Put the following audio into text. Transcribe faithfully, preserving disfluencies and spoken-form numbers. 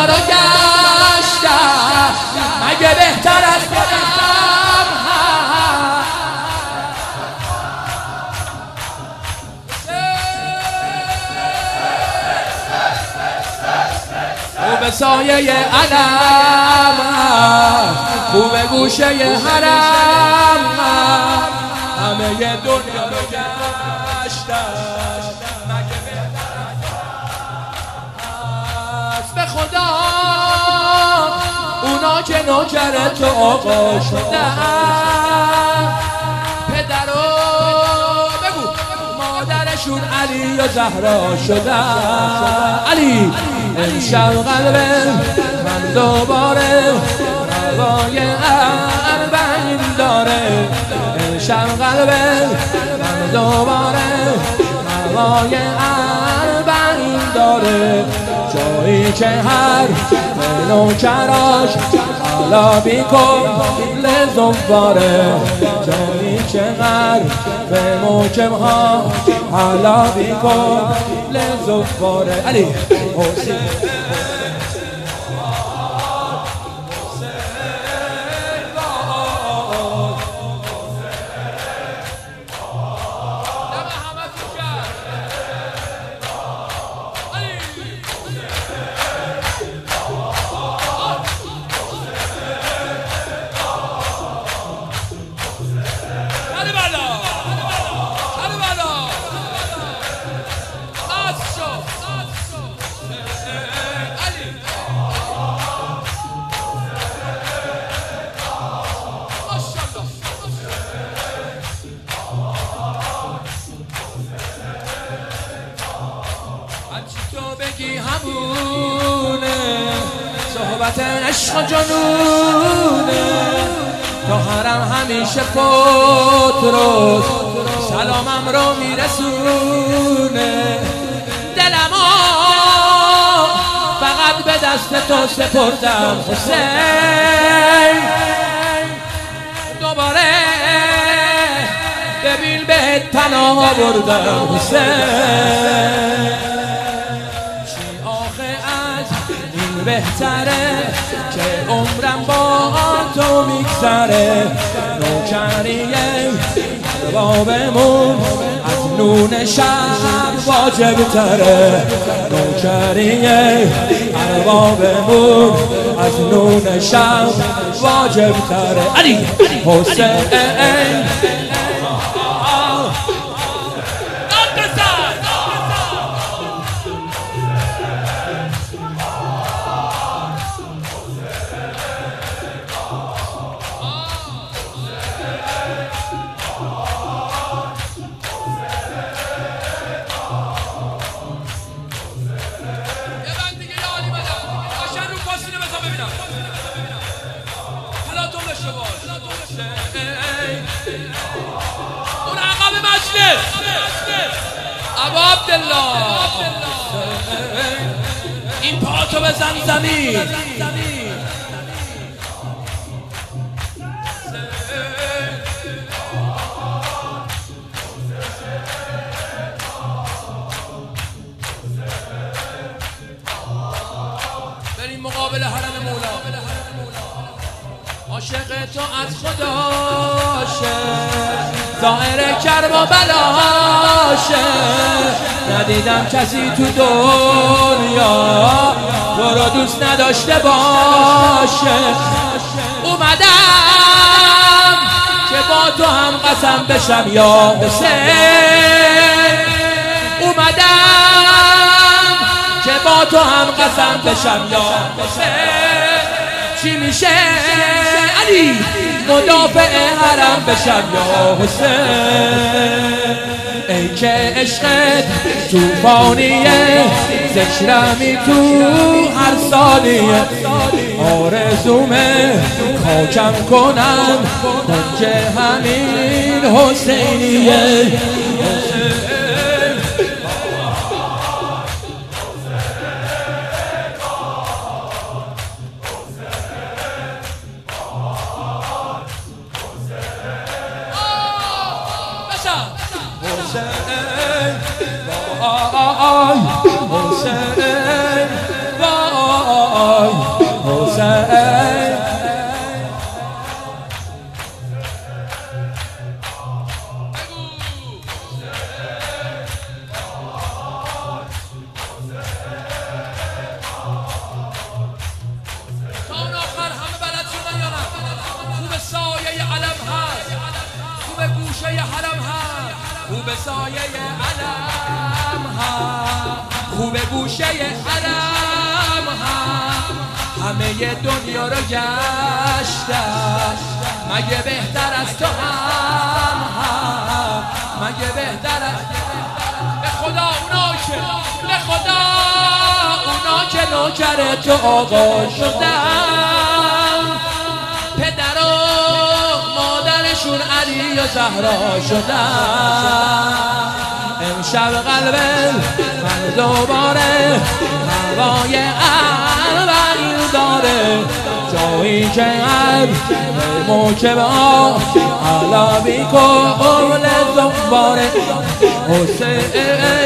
دنیا رو گشتم مگه بهتر از خودم به سایه علم خوب گوشه حرم همه دنیا رو گشتم مگه بهتر از به خدا اونا که نوکر تو آقا شدن پدر و بگو مادرشون علی و زهرا شدن علی امشب قلب من دوباره هوای اربعین داره امشب قلب من دوباره هوای اربعین داره جایی که هر نوکراش حالا بیکن لزنباره جایی که هر به موکم ها حالا بیکن لزنباره علی حسین همونه صحبت عشق و جنونه تا حرم همیشه پتروس سلامم رو میرسونه دلمو فقط به دست تو سپردم حسین دوباره ببین بهت پناه بردم حسین بهتره که عمرم با تو میگذره نوکریه بابمون از نون شب واجب تره نوکریه اربابمون از نون شب واجب تره علی حسین اون عقب مجلس ابا عبدالله این پاتو بزن زمین بریم مقابل حرم مولا عاشق تو از خداشه ظاهر کرب و بلاشه ندیدم کسی تو دنیا تو رو دوست نداشته باشه اومدم که با تو هم قسم بشم یا حسین اومدم که با تو هم قسم بشم یا حسین چی میشه علی مدافع حرم بشم یا حسین ای که عشقت توفانیه ذکرمی تو هر ثانیه آرزومه خاکم کنم کنج همین حسینیه حسین وای سایه علم هم، خوب گوشه علم هم، همه دنیا رو گشتم مگه بهتر از تو هم هم، مگه بهتر از به خدا اونا که به خدا اونا که نوکر تو آقا شدن، پدر و مادرشون علی و زهرا شدن. امشب قلب من دوباره هوای الویر داره، جایی که هر موکبا علا بی کل زنباره حسین